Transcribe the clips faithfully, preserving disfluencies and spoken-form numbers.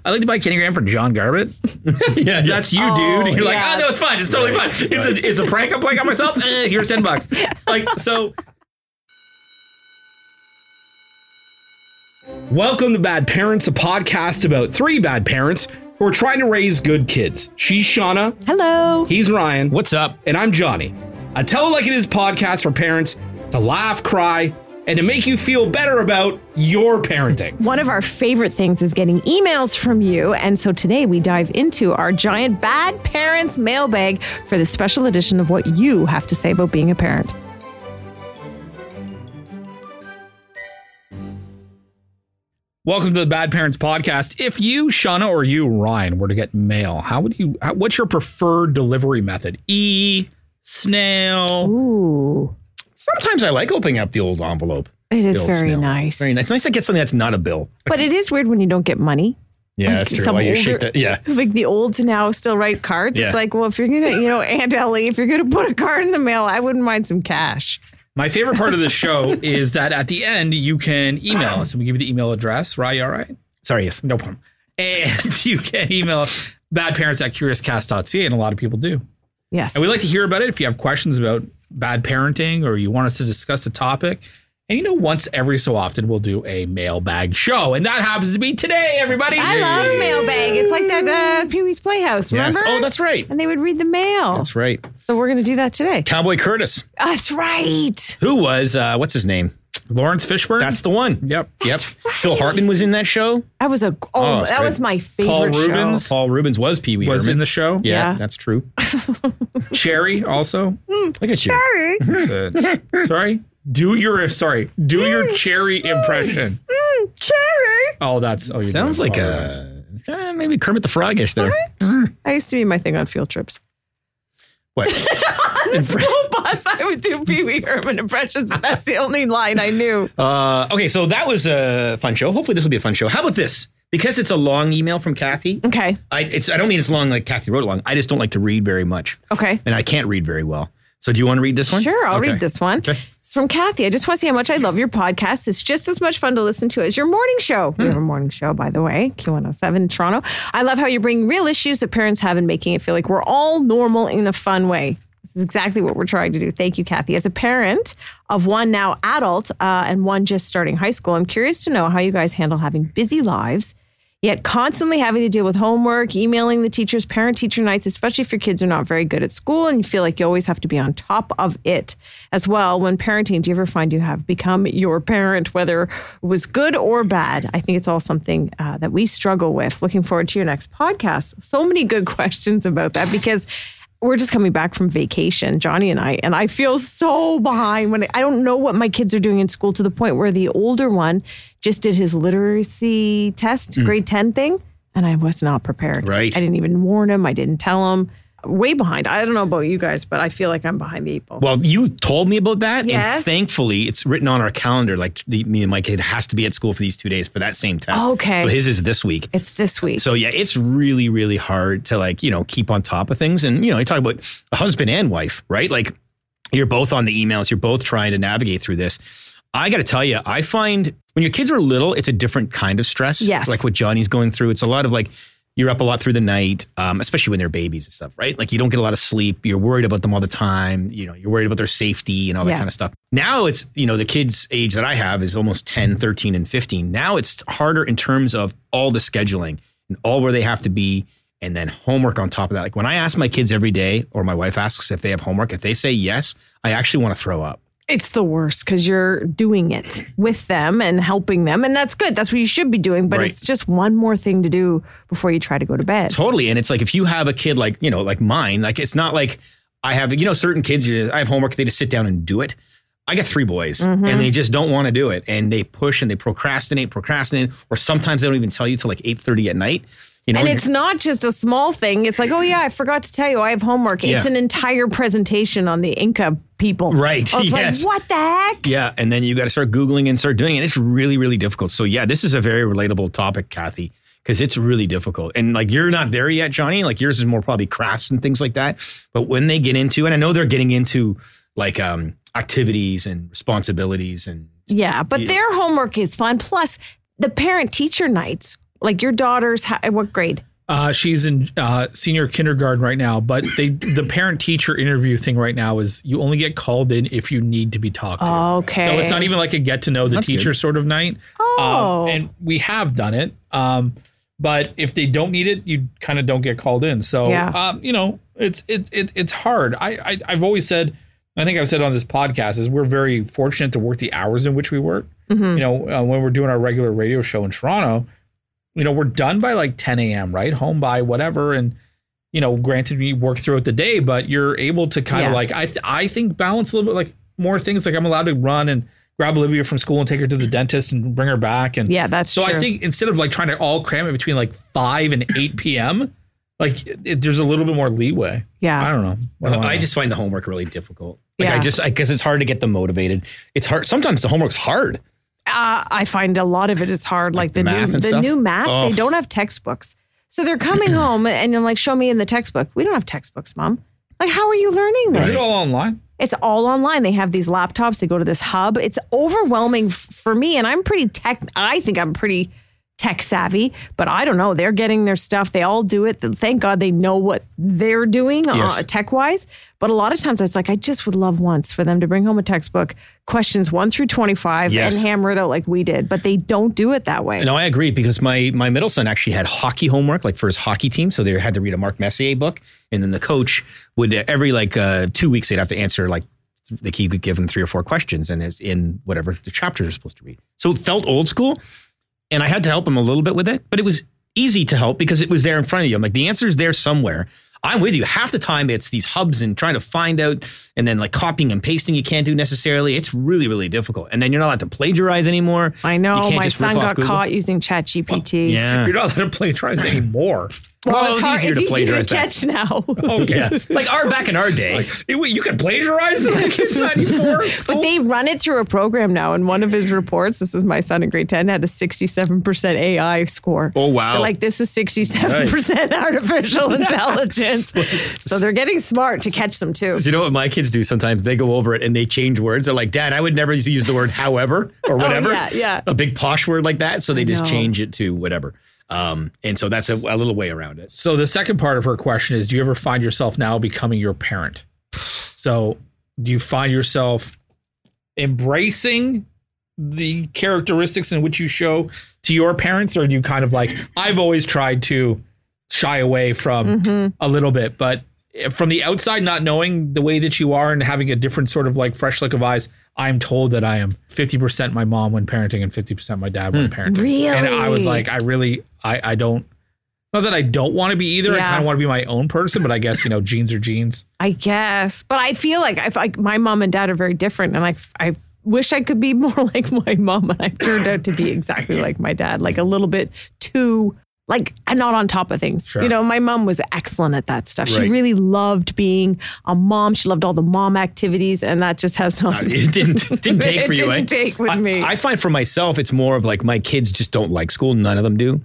I'd like to buy Kenny Graham for John Garbett. yeah, That's you, oh, dude. And you're yeah. like, oh, no, it's fine. It's totally right. fine. It's right. a it's a prank I'm playing on myself. Eh, here's ten bucks. Like, so... Welcome to Bad Parents, a podcast about three bad parents who are trying to raise good kids. She's Shauna. Hello. He's Ryan. What's up? And I'm Johnny. A Tell It Like It Is podcast for parents to laugh, cry, and to make you feel better about your parenting. One of our favorite things is getting emails from you. And so today we dive into our giant Bad Parents mailbag for the special edition of what you have to say about being a parent. Welcome to the Bad Parents podcast. If you, Shauna, or you, Ryan, were to get mail, how would you, how, what's your preferred delivery method? E, snail? Ooh. Sometimes I like opening up the old envelope. It is old very snail. nice. Very nice. It's nice to get something that's not a bill. But it is weird when you don't get money. Yeah, like that's true. some While you older, shake that, yeah. Like the olds now still write cards. Yeah. It's like, well, if you're going to, you know, Aunt Ellie, if you're going to put a card in the mail, I wouldn't mind some cash. My favorite part of the show is that at the end, you can email us and we give you the email address. Ryan, you all right? Sorry, yes. No problem. And you can email us badparents at curious cast dot c a, and a lot of people do. Yes. And we like to hear about it if you have questions about bad parenting or you want us to discuss a topic. And you know, once every so often, we'll do a mailbag show. And that happens to be today, everybody. I love mailbag. It's like that uh, Pee-wee's Playhouse, remember? Yes. Oh, that's right. And they would read the mail. That's right. So we're going to do that today. Cowboy Curtis. That's right. Who was, uh, what's his name? Lawrence Fishburne. That's the one. Yep. Yep. Phil Hartman was in that show. That was a oh, Oh, it's that good. was my favorite Paul Rubens. show. Paul Rubens was Pee Wee was Herman. in the show. Yeah, Yeah. that's true. Cherry also. Look at you. Sorry. sorry. Do your sorry. Do your Cherry impression. Cherry. Oh, that's oh. You're Sounds doing like Paul a Rubens. uh, maybe Kermit the Frog-ish there. I used to be my thing on field trips. What? On the school bus, I would do Pee-wee Herman impressions, but that's the only line I knew. Uh, okay, so that was a fun show. Hopefully this will be a fun show. How about this? Because it's a long email from Kathy. Okay. I, it's, I don't mean it's long like Kathy wrote it long. I just don't like to read very much. Okay. And I can't read very well. So do you want to read this one? Sure, I'll Okay. read this one. Okay. It's from Kathy. I just want to say how much I love your podcast. It's just as much fun to listen to as your morning show. Hmm. We have a morning show, by the way, Q one oh seven Toronto. I love how you bring real issues that parents have and making it feel like we're all normal in a fun way. This is exactly what we're trying to do. Thank you, Kathy. As a parent of one now adult uh, and one just starting high school, I'm curious to know how you guys handle having busy lives, yet constantly having to deal with homework, emailing the teachers, parent-teacher nights, especially if your kids are not very good at school and you feel like you always have to be on top of it. As well, when parenting, do you ever find you have become your parent, whether it was good or bad? I think it's all something uh, that we struggle with. Looking forward to your next podcast. So many good questions about that because we're just coming back from vacation, Johnny and I, and I feel so behind when I, I don't know what my kids are doing in school to the point where the older one just did his literacy test, mm. grade ten thing, and I was not prepared. Right. I didn't even warn him. I didn't tell him. Way behind. I don't know about you guys, but I feel like I'm behind the eight ball. Well, you told me about that. Yes. And thankfully, it's written on our calendar. Like the, me and my kid has to be at school for these two days for that same test. Okay. So his is this week. It's this week. So yeah, it's really, really hard to like, you know, keep on top of things. And, you know, you talk about a husband and wife, right? Like you're both on the emails. You're both trying to navigate through this. I got to tell you, I find when your kids are little, it's a different kind of stress. Yes. Like what Johnny's going through. It's a lot of like, you're up a lot through the night, um, especially when they're babies and stuff, right? Like you don't get a lot of sleep. You're worried about them all the time. You know, you're worried about their safety and all that Yeah. kind of stuff. Now it's, you know, the kids' age that I have is almost ten, thirteen, and fifteen. Now it's harder in terms of all the scheduling and all where they have to be and then homework on top of that. Like when I ask my kids every day or my wife asks if they have homework, if they say yes, I actually want to throw up. It's the worst because you're doing it with them and helping them. And that's good. That's what you should be doing. But Right. it's just one more thing to do before you try to go to bed. Totally. And it's like if you have a kid like, you know, like mine, like it's not like I have, you know, certain kids, I have homework, they just sit down and do it. I got three boys Mm-hmm. and they just don't want to do it. And they push and they procrastinate, procrastinate, or sometimes they don't even tell you till like eight thirty at night. You know, And it's not just a small thing. It's like, oh, yeah, I forgot to tell you I have homework. It's Yeah. an entire presentation on the Inca people. Right, Oh, it's yes. like, what the heck? Yeah. And then you got to start Googling and start doing it. It's really, really difficult. So, yeah, this is a very relatable topic, Kathy, because it's really difficult. And like, you're not there yet, Johnny. Like, yours is more probably crafts and things like that. But when they get into, and I know they're getting into like um, activities and responsibilities and. Yeah, but Yeah. their homework is fun. Plus, the parent-teacher nights Like your daughter's, ha- what grade? Uh, she's in uh, senior kindergarten right now, but they the parent-teacher interview thing right now is you only get called in if you need to be talked to. Okay. So it's not even like a get-to-know the That's teacher good. sort of night. Oh. Um, and we have done it. Um, but if they don't need it, you kind of don't get called in. So, Yeah. um, you know, it's it, it it's hard. I, I I've always said, I think I've said on this podcast, is we're very fortunate to work the hours in which we work. Mm-hmm. You know, uh, when we're doing our regular radio show in Toronto, you know, we're done by like ten a.m., right? Home by whatever. And, you know, granted, we work throughout the day, but you're able to kind Yeah. of like, I th- I think balance a little bit, like more things. Like I'm allowed to run and grab Olivia from school and take her to the dentist and bring her back. And Yeah, that's so true. I think instead of like trying to all cram it between like five and eight p.m., like it, there's a little bit more leeway. Yeah. I don't know. What do I know? just find the homework really difficult. Like Yeah. I just, I guess it's hard to get them motivated. It's hard. Sometimes the homework's hard. Uh, I find a lot of it is hard. Like, the the, math new and the stuff? new math, Oh. they don't have textbooks. So they're coming home and I'm like, show me in the textbook. We don't have textbooks, Mom. Like, how are you learning Is this? it all online? It's all online. They have these laptops. They go to this hub. It's overwhelming f- for me. And I'm pretty tech. I think I'm pretty tech savvy, but I don't know. They're getting their stuff. They all do it. Thank God they know what they're doing Yes. uh, tech wise. But a lot of times it's like, I just would love once for them to bring home a textbook, questions one through twenty-five, Yes. and hammer it out like we did. But they don't do it that way. No, I agree because my my middle son actually had hockey homework, like for his hockey team. So they had to read a Marc Messier book, and then the coach would uh, every like uh, two weeks they'd have to answer like like he would give them three or four questions, and it's in whatever the chapter they're supposed to read. So it felt old school, and I had to help him a little bit with it, but it was easy to help because it was there in front of you. I'm like, the answer's there somewhere. I'm with you. Half the time it's these hubs and trying to find out and then like copying and pasting you can't do necessarily. It's really, really difficult. And then you're not allowed to plagiarize anymore. I You know. can't My just rip son off got Google. caught using ChatGPT. Yeah. You're not allowed to plagiarize anymore. Well, Well, it it's, was hard, easier it's to easier plagiarize to back. catch now. Okay. Yeah. Like our back in our day. Like, hey, wait, you can plagiarize like in ninety-four? But they run it through a program now. And one of his reports, this is my son in grade ten, had a sixty-seven percent A I score. Oh, wow. They're like, this is sixty-seven percent artificial intelligence. So they're getting smart to catch them too. You know what my kids do sometimes? They go over it and they change words. They're like, Dad, I would never use the word however or whatever. Oh, yeah, yeah. A big posh word like that. So they just know. change it to whatever. Um, and so that's a, a little way around it. So the second part of her question is, do you ever find yourself now becoming your parent? So do you find yourself embracing the characteristics in which you show to your parents, or do you kind of like, I've always tried to shy away from Mm-hmm. a little bit, but from the outside, not knowing the way that you are and having a different sort of like fresh look of eyes, I'm told that I am fifty percent my mom when parenting and fifty percent my dad when parenting. Really? And I was like, I really, I, I don't, not that I don't want to be either. I Yeah. kind of want to be my own person, but I guess, you know, genes are genes. I guess. But I feel like I like my mom and dad are very different. And I, I wish I could be more like my mom. And I've turned out to be exactly like my dad, like a little bit too, like, I'm not on top of things. Sure. You know, my mom was excellent at that stuff. She Right. really loved being a mom. She loved all the mom activities. And that just has not. It didn't didn't take It for you. didn't eh? take with I, me. I find for myself, it's more of like my kids just don't like school. None of them do.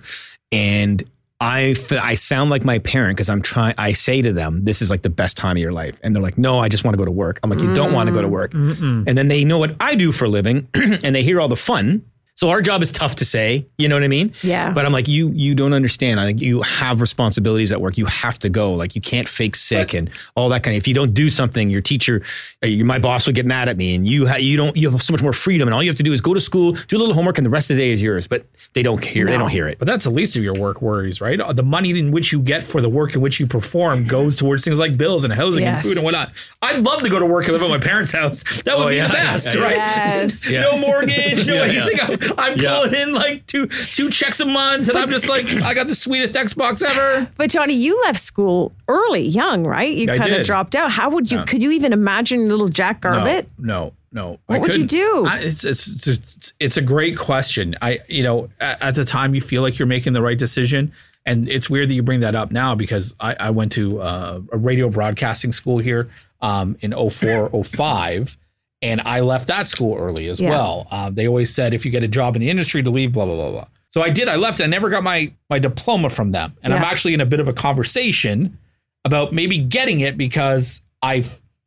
And I, f- I sound like my parent because I'm trying, I say to them, this is like the best time of your life. And they're like, no, I just want to go to work. I'm like, you don't want to go to work. And then they know what I do for a living and they hear all the fun. So our job is tough to say, you know what I mean? Yeah. But I'm like, you you don't understand. I think you have responsibilities at work. You have to go. Like you can't fake sick and all that kind of. If you don't do something, your teacher, uh, your, my boss will get mad at me. And you ha- you don't you have so much more freedom. And all you have to do is go to school, do a little homework, and the rest of the day is yours. But they don't hear. They No. don't hear it. But that's the least of your work worries, right? The money in which you get for the work in which you perform goes towards things like bills and housing Yes. and food and whatnot. I'd love to go to work and live at my parents' house. That would Oh, be yeah, the best, yeah, right? Yes. Yeah. No mortgage, no Yeah, yeah. anything. I'm, I'm Yeah. pulling in like two two checks a month, and I'm just like, I got the sweetest Xbox ever. But Johnny, you left school early, young, right? You I kind of did. dropped out. How would you, Yeah. could you even imagine little Jack Garbett? No, no, no. What would you do? I, it's, it's it's it's a great question. I you know at, at the time you feel like you're making the right decision, and it's weird that you bring that up now because I, I went to uh, a radio broadcasting school here um, in oh four, oh five, and I left that school early as Yeah. well. Uh, they always said if you get a job in the industry to leave, blah blah blah blah. So I did. I left. I never got my my diploma from them, and I'm Yeah. actually in a bit of a conversation about maybe getting it because I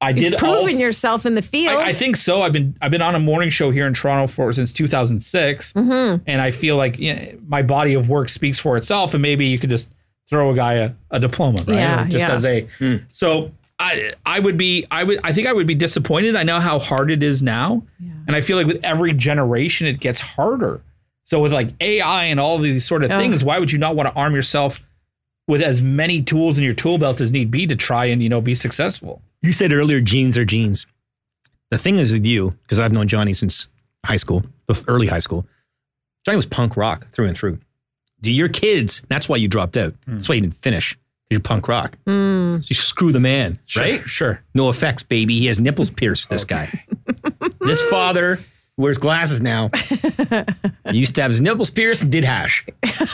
I You've did proven all, yourself in the field. I, I think so. I've been I've been on a morning show here in Toronto for since two thousand six, mm-hmm. and I feel like you know, my body of work speaks for itself. And maybe you could just throw a guy a, a diploma, right? Yeah, just yeah. as a mm. so. I I would be I would I think I would be disappointed. I know how hard it is now, yeah. and I feel like with every generation it gets harder. So with like A I and all of these sort of oh. things, why would you not want to arm yourself with as many tools in your tool belt as need be to try and you know be successful? You said earlier, genes are genes. The thing is with you, because I've known Johnny since high school, early high school. Johnny was punk rock through and through. Do your kids? That's why you dropped out. Mm. That's why you didn't finish. You're punk rock. Mm. So you screw the man, sure, right? Sure. No effects, baby. He has nipples pierced, this okay. guy. This father wears glasses now. He used to have his nipples pierced and did hash.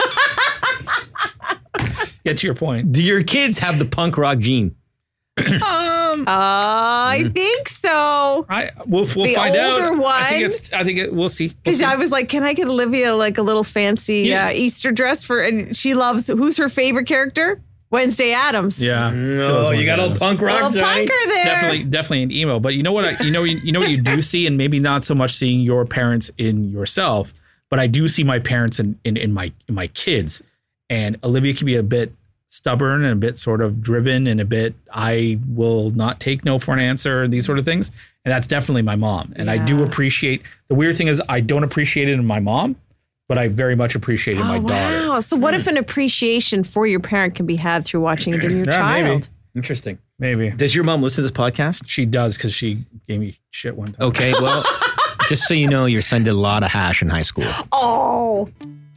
Get to your point. Do your kids have the punk rock gene? um, uh, I think so. I we'll, we'll the find out. older one. I think it's. I think it, we'll see. Because we'll I was like, can I get Olivia like a little fancy yeah. uh, Easter dress for? And she loves. Who's her favorite character? Wednesday Addams. Yeah. No, you got a little punk rock, little punker there. Definitely, definitely an emo. But you know what? I, you know, you, you know what you do see, and maybe not so much seeing your parents in yourself, but I do see my parents in in, in my in my kids. And Olivia can be a bit stubborn and a bit sort of driven and a bit I will not take no for an answer and these sort of things. And that's definitely my mom. And yeah. I do appreciate. The weird thing is I don't appreciate it in my mom, but I very much appreciate it in oh, my daughter. Wow. So what if an appreciation for your parent can be had through watching it in your yeah, child? Maybe. Interesting. Maybe. Does your mom listen to this podcast? She does because she gave me shit one time. Okay, well, just so you know, your son did a lot of hash in high school. Oh.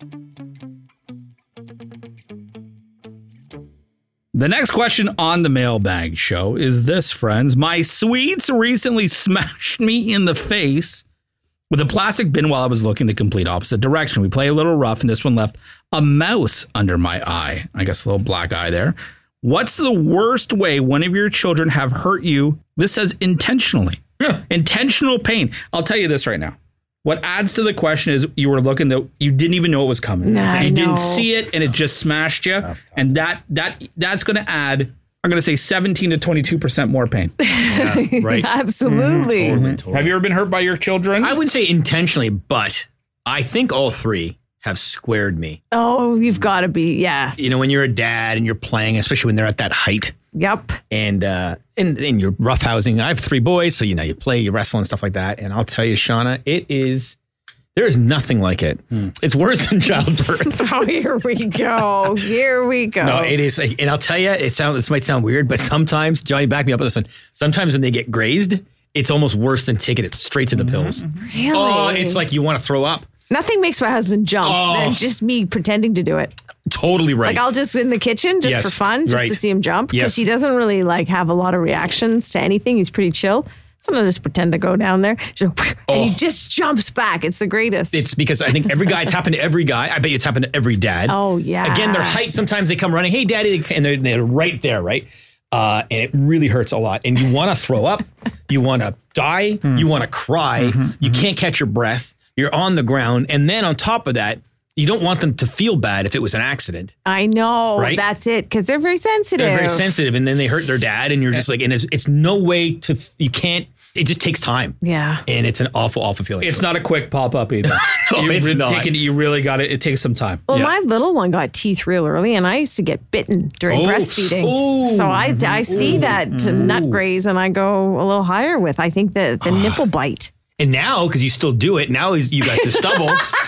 The next question on the mailbag show is this, friends. My sweets recently smashed me in the face with a plastic bin while I was looking the complete opposite direction. We play a little rough, and this one left a mouse under my eye. I guess a little black eye there. What's the worst way one of your children have hurt you? This says intentionally. Yeah. Intentional pain. I'll tell you this right now. What adds to the question is you were looking that you didn't even know it was coming. Nah, you I didn't know. see it, and it just smashed you. And that that that's going to add, I'm going to say seventeen to twenty-two percent more pain. Yeah, right. Absolutely. Mm-hmm. Totally, totally. Have you ever been hurt by your children? I would say intentionally, but I think all three have squared me. Oh, you've got to be. Yeah. You know, when you're a dad and you're playing, especially when they're at that height. Yep. And uh, and, and you're roughhousing. I have three boys, so, you know, you play, you wrestle and stuff like that. And I'll tell you, Shauna, it is, there is nothing like it. Hmm. It's worse than childbirth. Oh, here we go. Here we go. No, it is. And I'll tell you, it sounds, this might sound weird, but sometimes, Johnny, back me up on this one. Sometimes when they get grazed, it's almost worse than taking it straight to the mm-hmm. pills. Really? Oh, it's like you want to throw up. Nothing makes my husband jump Oh. than just me pretending to do it. Totally right. Like I'll just in the kitchen just Yes, for fun, just right. to see him jump because Yes. he doesn't really like have a lot of reactions to anything. He's pretty chill. Sometimes I just pretend to go down there and Oh. he just jumps back. It's the greatest. It's because I think every guy, it's happened to every guy. I bet you it's happened to every dad. Oh, yeah. Again, their height, sometimes they come running, hey, daddy, and they're, they're right there, right? Uh, and it really hurts a lot. And you want to throw up. You want to die. Mm. You want to cry. Mm-hmm, you mm-hmm. can't catch your breath. You're on the ground. And then on top of that, you don't want them to feel bad if it was an accident. I know. Right? That's it. Because they're very sensitive. They're very sensitive. And then they hurt their dad. And you're just like, and it's, it's no way to, you can't, it just takes time. Yeah. And it's an awful, awful feeling. It's not a quick pop up either. No, you it's really not. Taking, you really got it. It takes some time. Well, Yeah. my little one got teeth real early, and I used to get bitten during Oh. breastfeeding. Ooh. So I, I see that to nut graze, and I go a little higher with, I think, the, the nipple bite. And now, because you still do it, now is you got the stubble.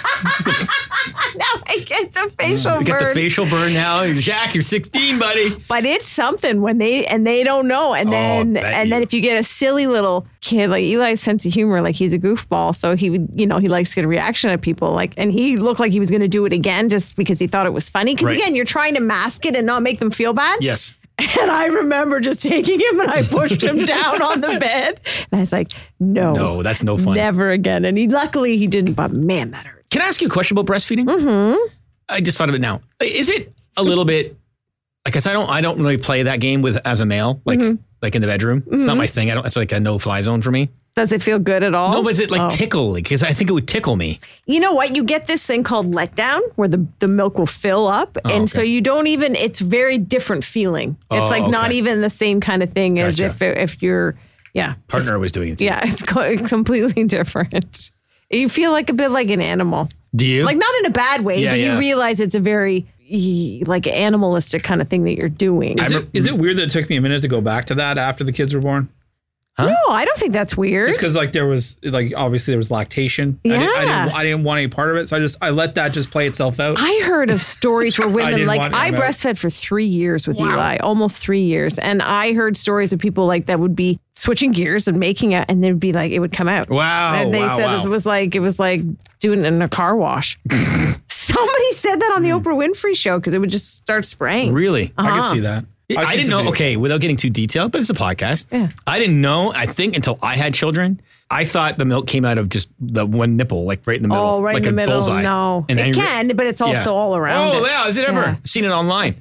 Now I get the facial You burn. got the facial burn now. You're Jack, you're sixteen, buddy. But it's something when they and they don't know, and Oh, then bet and you. then if you get a silly little kid like Eli's sense of humor, like he's a goofball, so he would, you know, he likes to get a reaction at people, like, and he looked like he was going to do it again just because he thought it was funny. Because Right. again, you're trying to mask it and not make them feel bad. Yes. And I remember just taking him and I pushed him down on the bed, and I was like, no, No, that's no fun. never again. And he luckily he didn't, but man, that hurts. Can I ask you a question about breastfeeding? Mm-hmm. I just thought of it now. Is it a little bit? Because I don't, I don't really play that game with as a male, like, Mm-hmm. like in the bedroom. It's not my thing. I don't. It's like a no-fly zone for me. Does it feel good at all? No, but is it like Oh. tickle? Because I think it would tickle me. You know what? You get this thing called letdown where the, the milk will fill up. Oh, and okay. so you don't even, it's very different feeling. It's Oh, like not okay. even the same kind of thing as Gotcha. if if you're Yeah. Partner was doing it too. Yeah, it's co- completely different. You feel like a bit like an animal. Do you? Like not in a bad way, Yeah, but yeah. you realize it's a very e- like animalistic kind of thing that you're doing. Is it, is it weird that it took me a minute to go back to that after the kids were born? Huh? No, I don't think that's weird. Just because like there was like obviously there was lactation. I didn't, I Yeah. didn't I didn't want any part of it, so I just I let that just play itself out. I heard of stories where women didn't like want- I I'm out. breastfed for three years with Wow. Eli, almost three years, and I heard stories of people like that would be switching gears and making it, and they'd be like it would come out. Wow. And they wow, said wow. it was like it was like doing it in a car wash. Somebody said that on the Oprah Winfrey show because it would just start spraying. Really? I Uh-huh. can see that. I've I seen didn't some know. videos. Okay, without getting too detailed, but it's a podcast. Yeah. I didn't know. I think until I had children, I thought the milk came out of just the one nipple, like right in the middle. Oh, right like in the a middle. bullseye. No, And then it you re- can, but it's also Yeah. all around. Oh it. yeah, is it ever Yeah. seen it online?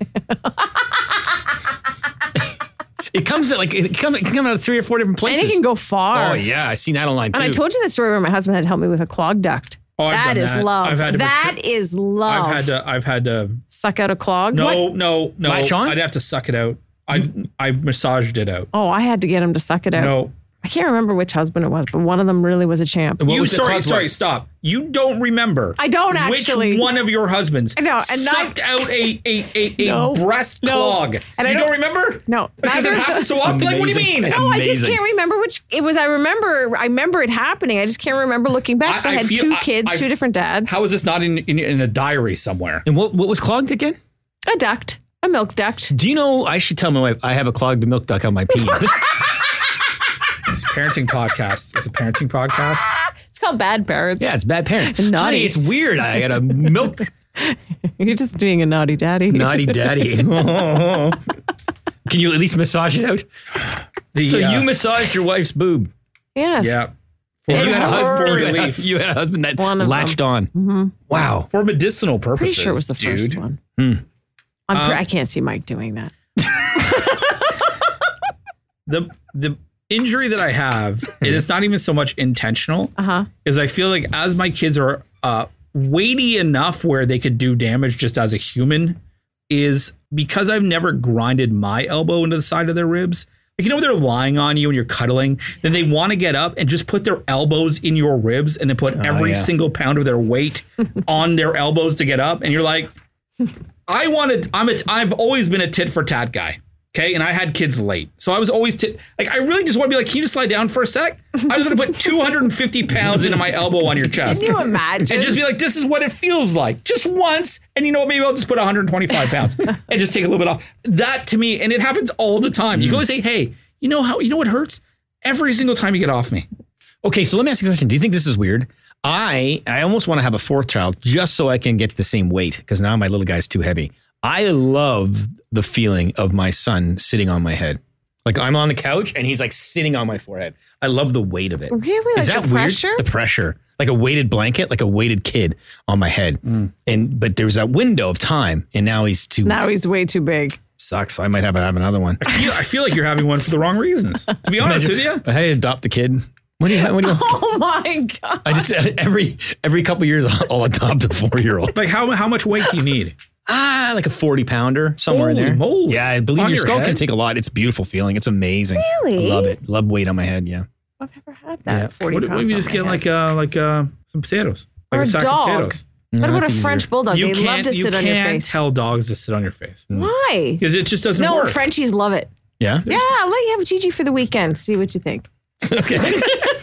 It comes at like it come, it can come out of three or four different And places. it can go far. Oh yeah, I seen that online too. And I told you that story where my husband had helped me with a clog duct. Oh, I've That done is that. love. I've had to That matri- is love. I've had to I've had to Suck out a clog. no no no Latch on? I'd have to suck it out. I I massaged it out. Oh, I had to get him to suck it out. No. I can't remember which husband it was, but one of them really was a champ. What You was the sorry cause sorry like? stop. You don't remember. I don't actually. Which one of your husbands I know, and not- sucked out a a a, a No. breast No. clog? And I you don't- don't remember? No, Because neither it of happens the- so often. Like, what do you Amazing. mean? No, I just Amazing. can't remember which it was. I remember, I remember it happening. I just can't remember looking back. 'cause I, I- I had feel- two I- kids, I- two different dads. How is this not in, in in a diary somewhere? And what what was clogged again? a duct, a milk duct. Do you know? I should tell my wife I have a clogged milk duct on my pee. It's a parenting podcast. It's a parenting podcast. It's called Bad Parents. Yeah, it's bad parents. Naughty. Honey, it's weird. I got a milk You're just being a naughty daddy. naughty daddy. Can you at least massage it out? The, So uh, you massaged your wife's boob. Yes. yeah. And It you had a husband. hurts. You had a, relief. you had a husband that One of latched on. Mm-hmm. Wow. For medicinal purposes. Pretty sure it was the first dude. one. Hmm. I'm pre- Um, I can't see Mike doing that. The the injury that I have, it is not even so much intentional. Uh huh. Is I feel like as my kids are uh, weighty enough where they could do damage just as a human, is because I've never grinded my elbow into the side of their ribs. Like, you know, when they're lying on you and you're cuddling, then they want to get up and just put their elbows in your ribs and then put every yeah. single pound of their weight on their elbows to get up. And you're like, I wanted, I'm a, I've always been a tit for tat guy. Okay. And I had kids late. So I was always tit, like, I really just want to be like, can you just lie down for a sec? I was going to put two hundred fifty pounds into my elbow on your chest. Can you imagine? And just be like, this is what it feels like, just once. And you know what? Maybe I'll just put one hundred twenty-five pounds and just take a little bit off. That to me, and it happens all the time. You can always say, hey, you know how, you know what hurts? Every single time you get off me. Okay, so let me ask you a question. Do you think this is weird? I I almost want to have a fourth child just so I can get the same weight because now my little guy's too heavy. I love the feeling of my son sitting on my head. Like I'm on the couch and he's like sitting on my forehead. I love the weight of it. Really? Is Like that the weird? pressure? The pressure. Like a weighted blanket, like a weighted kid on my head. And but there's that window of time and now he's too Now he's way too big. sucks. I might have, have another one. I feel, I feel like you're having one for the wrong reasons. To be honest with you. But hey, adopt a kid. What do you what do you Oh my God. I just every every couple of years I'll, I'll adopt a four year old. Like how how much weight do you need? Ah, like a forty pounder somewhere in Holy there. moly. Yeah, I believe On your your skull can head? take a lot. It's a beautiful feeling. It's amazing. Really? I love it. Love weight on my head. Yeah. I've never had that. Yeah. forty What, what pounds if you on just my get head. like uh like uh some potatoes? Like Or a sack dog. of potatoes. What No, about a that's easier. French bulldog? You They love can't to you sit on your can't face. tell dogs to sit on your face. Why? Because it just doesn't No, work. Frenchies love it. Yeah. Yeah, I'll let you have Gigi for the weekend. See what you think. Okay.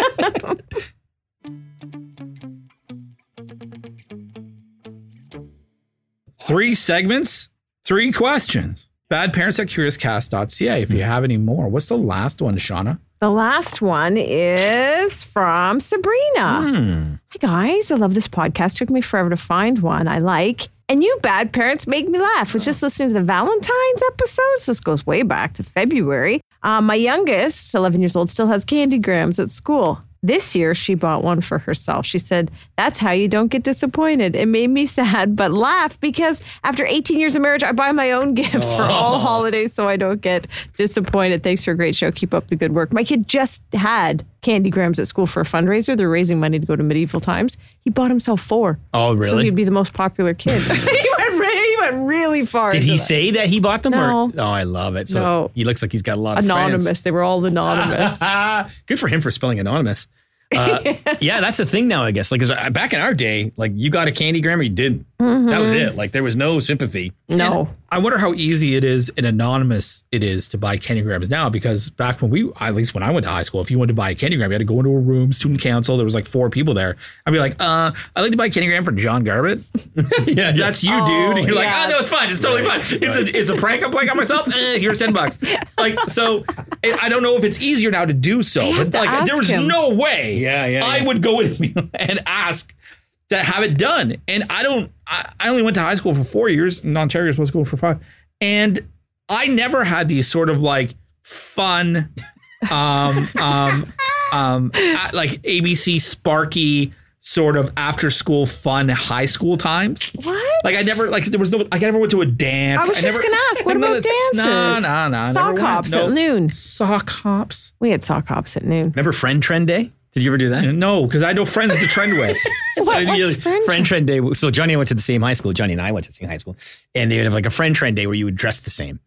Three segments, three questions. Bad parents at curious cast dot c a if you have any more. What's the last one, Shauna? The last one is from Sabrina. Hmm. Hi, guys. I love this podcast. Took me forever to find one I like. And you bad parents make me laugh. Was just listening to the Valentine's episodes. This goes way back to February. Uh, my youngest, eleven years old, still has candy grams at school. This year, she bought one for herself. She said, that's how you don't get disappointed. It made me sad, but laugh because after eighteen years of marriage, I buy my own gifts for all holidays so I don't get disappointed. Thanks for a great show. Keep up the good work. My kid just had candy grams at school for a fundraiser. They're raising money to go to medieval times. He bought himself four. Oh, So really? he'd be the most popular kid. he, went, he went went really far. Did into he that. say that he bought them? No. Or, oh, I love it. So No. he looks like he's got a lot of Anonymous. friends. They were all anonymous. Good for him for spelling anonymous. Uh, yeah, that's the thing now, I guess. Like, 'cause back in our day, like you got a candygram or you didn't. Mm-hmm. That was it. Like there was no sympathy. No. And I wonder how easy it is and anonymous it is to buy candygrams now, because back when we, at least when I went to high school, if you wanted to buy a candygram, you had to go into a room, student council. There was like four people there. I'd be like, uh, I'd like to buy a candygram for John Garbett. yeah, that's you, Oh, dude. And you're yeah. like, oh, no, it's fine. It's totally Right. fine. It's a it's a prank I'm playing on myself. Eh, here's ten bucks. Like, so it, I don't know if it's easier now to do so. I have But to like, ask there was him. no way Yeah, yeah, I yeah. would go in and ask to have it done. And I don't, I, I only went to high school for four years and Ontario was supposed to go for five. And I never had these sort of like fun, um, um, um, uh, like A B C Sparky sort of after school fun high school times. What? Like I never, like there was no, like I never went to a dance. I was just never, going to ask, what like, none about of the- dances? No, no, no. I never Sock went. hops No. at noon. Sock hops. We had sock hops at noon. Remember Friend Trend Day? Did you ever do that? No, because I had no friends to trend with. What, So, you what's know, friend friend trend day. So Johnny and I went to the same high school. Johnny and I went to the same high school, and they would have like a friend trend day where you would dress the same.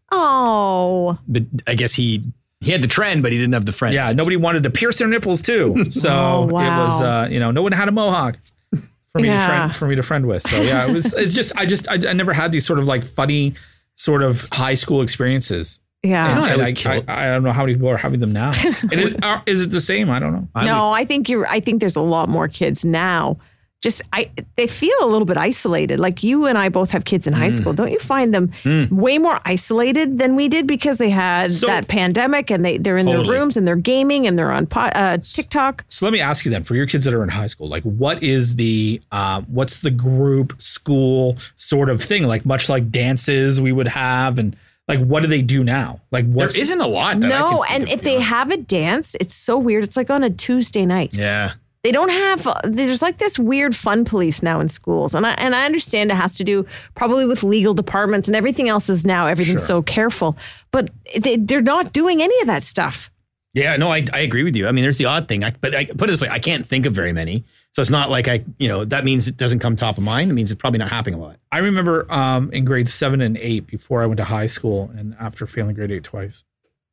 Oh. But I guess he he had the trend, but he didn't have the friend. Yeah, nobody wanted to pierce their nipples too. So Oh, wow. it was, uh, you know, no one had a mohawk for me Yeah. to friend for me to friend with. So yeah, it was. It's just I just I, I never had these sort of like funny sort of high school experiences. Yeah. And, know, I and would I, kill- I I don't know how many people are having them now. And is, are, is it the same? I don't know. I no, I think you're. I think there's a lot more kids now. Just I, they feel a little bit isolated. Like you and I both have kids in Mm. high school. Don't you find them way more isolated than we did because they had So- that pandemic and they they're in their Totally. rooms and they're gaming and they're on po- uh, TikTok. So let me ask you then, for your kids that are in high school, like what is the uh, what's the group school sort of thing? Like much like dances we would have, and like what do they do now? Like there what's isn't a lot. That I can No, think and of, if to be they honest. have a dance, it's so weird. It's like on a Tuesday night. yeah. They don't have. There's like this weird fun police now in schools, and I and I understand it has to do probably with legal departments and everything else is now everything's so careful, but they, they're not doing any of that stuff. Yeah, no, I, I agree with you. I mean, there's the odd thing, I, but I put it this way, I can't think of very many. So it's not like I, you know, that means it doesn't come top of mind. It means it's probably not happening a lot. I remember um, in grade seven and eight, before I went to high school, and after failing grade eight twice,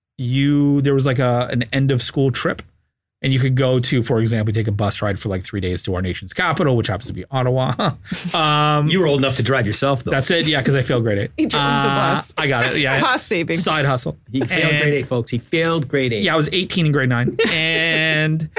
you there was like a an end of school trip, and you could go to, for example, take a bus ride for like three days to our nation's capital, which happens to be Ottawa. um, You were old enough to drive yourself, though. that's it, yeah, because I failed grade eight. He drove the Uh, bus. I got it. Yeah, Cost savings. side hustle. He failed And- grade eight, folks. He failed grade eight. Yeah, I was eighteen in grade nine, and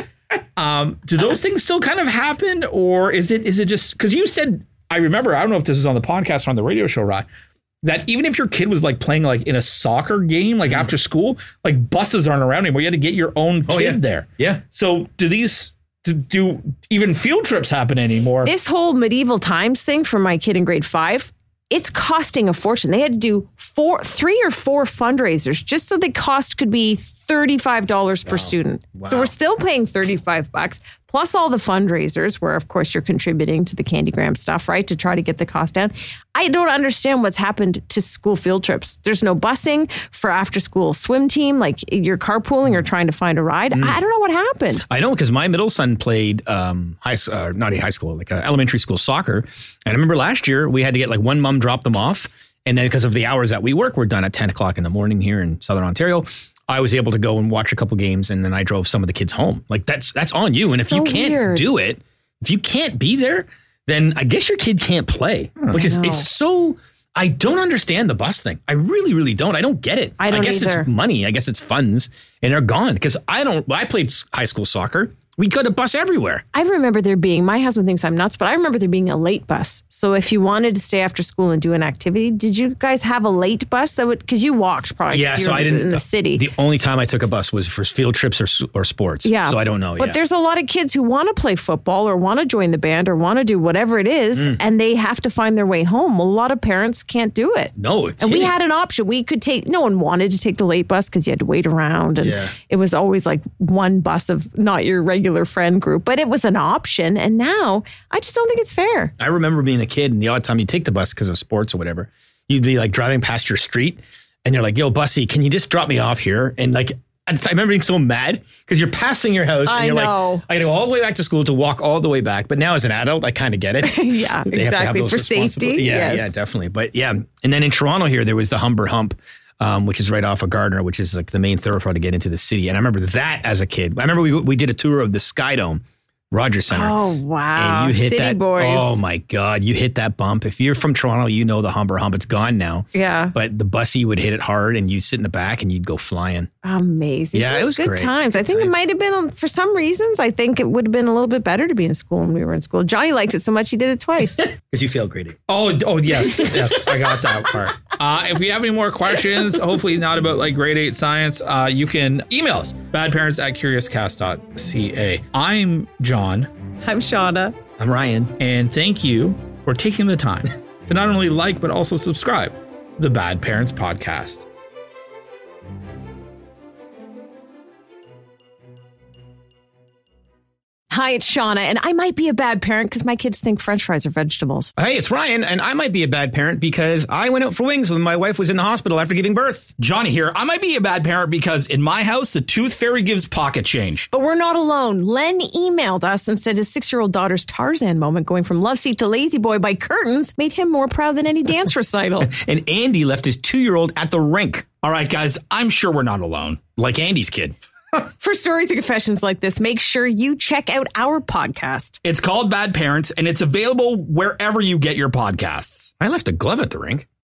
um, do those things still kind of happen, or is it is it just because you said? I remember. I don't know if this is on the podcast or on the radio show, Rod. That even if your kid was like playing like in a soccer game, like after school, like buses aren't around anymore. You had to get your own kid Oh, yeah. there. Yeah. So do these do, do even field trips happen anymore? This whole medieval times thing for my kid in grade five, it's costing a fortune. They had to do four, three or four fundraisers just so the cost could be thirty-five dollars per student. So we're still paying thirty-five bucks plus all the fundraisers where of course you're contributing to the Candygram stuff, right? To try to get the cost down. I don't understand what's happened to school field trips. There's no busing for after school swim team. Like you're carpooling or trying to find a ride. I don't know what happened. I know because my middle son played um, high, uh, not a high school, like uh, elementary school soccer. And I remember last year we had to get like one mom drop them off. And then because of the hours that we work, we're done at ten o'clock in the morning here in Southern Ontario. I was able to go and watch a couple games, and then I drove some of the kids home. Like that's that's on you. And if So you can't weird. do it, if you can't be there, then I guess your kid can't play. Which is know. it's so. I don't understand the bus thing. I really, really don't. I don't get it. I don't guess either. it's money. I guess it's funds, and they're gone because I don't. I played high school soccer. We got a bus everywhere. I remember there being, my husband thinks I'm nuts, but I remember there being a late bus. So if you wanted to stay after school and do an activity, did you guys have a late bus that would, because you walked probably 'cause Yeah, you so were I didn't. in the city. The only time I took a bus was for field trips or s- or sports. Yeah. So I don't know. But yeah. there's a lot of kids who want to play football or want to join the band or want to do whatever it is, Mm. and they have to find their way home. A lot of parents can't do it. no. And we kidding. had an option. We could take, no one wanted to take the late bus because you had to wait around. And Yeah. it was always like one bus of not your regular friend group, but it was an option. And now I just don't think it's fair. I remember being a kid, and the odd time you take the bus because of sports or whatever, you'd be like driving past your street, and you're like, "Yo, Bussy, can you just drop me off here?" And like I remember being so mad because you're passing your house and I you're know. like, I gotta go all the way back to school to walk all the way back. But now as an adult, I kind of get it. Yeah, They have to have exactly. those For safety. responsibilities. Yeah, yes. yeah, definitely. But yeah. And then in Toronto here, there was the Humber Hump, um, which is right off of Gardner, which is like the main thoroughfare to get into the city. And I remember that as a kid. I remember we we did a tour of the Sky Dome, Rogers Center. Oh, wow. And you hit City that. boys. Oh my God. You hit that bump. If you're from Toronto, you know the Humber Hump. It's gone now. Yeah. But the bussy would hit it hard and you'd sit in the back and you'd go flying. Amazing. Yeah, it was good great. times. I Good think it times. might have been, for some reasons, I think it would have been a little bit better to be in school when we were in school. Johnny liked it so much he did it twice. Because you failed grade eight. Oh, oh yes, yes, I got that part. Uh, if we have any more questions, hopefully not about like grade eight science, uh, you can email us, badparents at curiouscast dot c a. I'm John, I'm Shauna. I'm Ryan. and thank you for taking the time to not only like, but also subscribe to the Bad Parents Podcast. Hi, it's Shauna, and I might be a bad parent because my kids think French fries are vegetables. Hey, it's Ryan, and I might be a bad parent because I went out for wings when my wife was in the hospital after giving birth. Johnny here. I might be a bad parent because in my house, the tooth fairy gives pocket change. But we're not alone. Len emailed us and said his six-year-old daughter's Tarzan moment going from love seat to lazy boy by curtains made him more proud than any dance recital. And Andy left his two-year-old at the rink, All right, guys, I'm sure we're not alone. like Andy's kid. For stories and confessions like this, make sure you check out our podcast. It's called Bad Parents, and it's available wherever you get your podcasts. I left a glove at the rink.